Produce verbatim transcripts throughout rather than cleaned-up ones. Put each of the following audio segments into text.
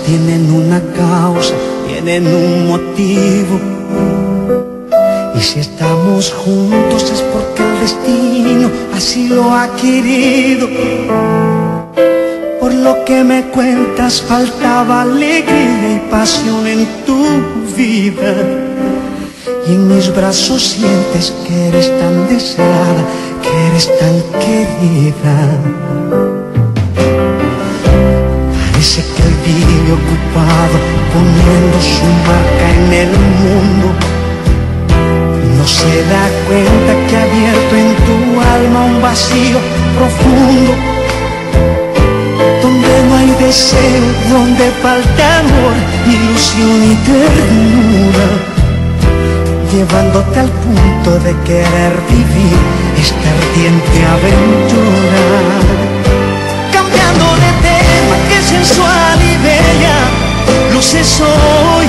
tienen una causa, tienen un motivo. Y si estamos juntos es porque el destino así lo ha querido. Por lo que me cuentas faltaba alegría y pasión en tu vida, y en mis brazos sientes que eres tan deseada, que eres tan querida. Parece que él vive ocupado poniendo su marca en el mundo. No se da cuenta que ha abierto en tu alma un vacío profundo, donde no hay deseo, donde falta amor, ilusión y ternura, llevándote al punto de querer vivir esta ardiente aventura. Cambiando de tema, que sensual y bella luces hoy,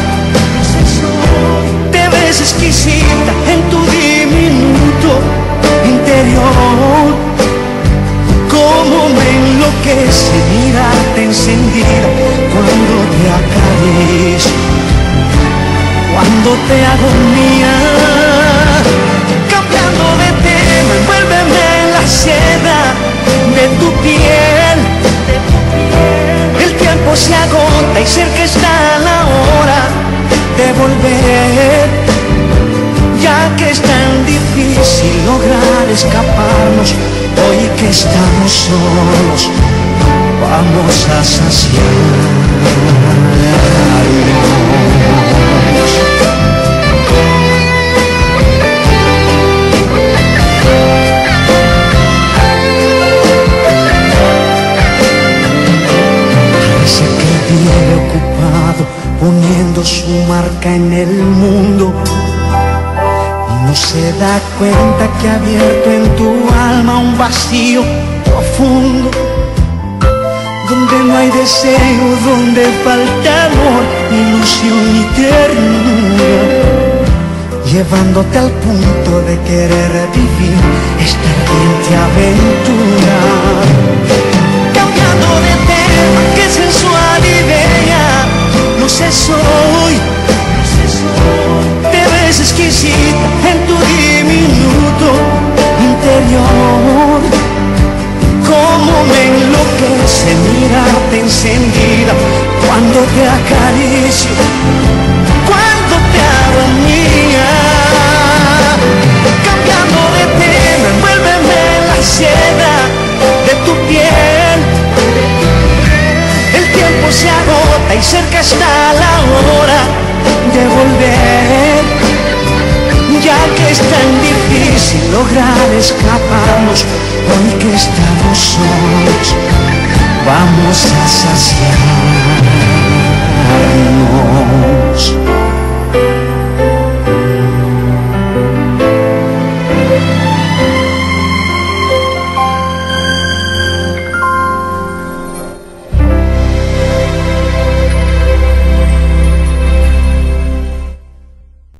te ves exquisita en tu diminuto interior. Cómo me enloquece mirarte encendida cuando te acaricio, cuando te hago mía. Cambiando de tema, envuélveme en la seda de tu piel. El tiempo se agota y cerca está la hora de volver, ya que es tan difícil lograr escaparnos. Hoy que estamos solos, vamos a saciarnos. Parece que vive ocupado poniendo su marca en el mundo. No se da cuenta que ha abierto en tu alma un vacío profundo, donde no hay deseo, donde falta amor, ilusión y ternura, llevándote al punto de querer vivir esta ardiente aventura. Cambiando de tema, que sensual y bella luces hoy, te ves exquisita en tu diminuto interior. Cómo me enloquece mirarte encendida cuando te acaricio, cuando te hago mía. Cambiando de tema, envuélveme en la seda de tu piel. El tiempo se agota y cerca está la hora de volver, ya que es tan difícil lograr escaparnos. Hoy que estamos solos, vamos a saciarnos.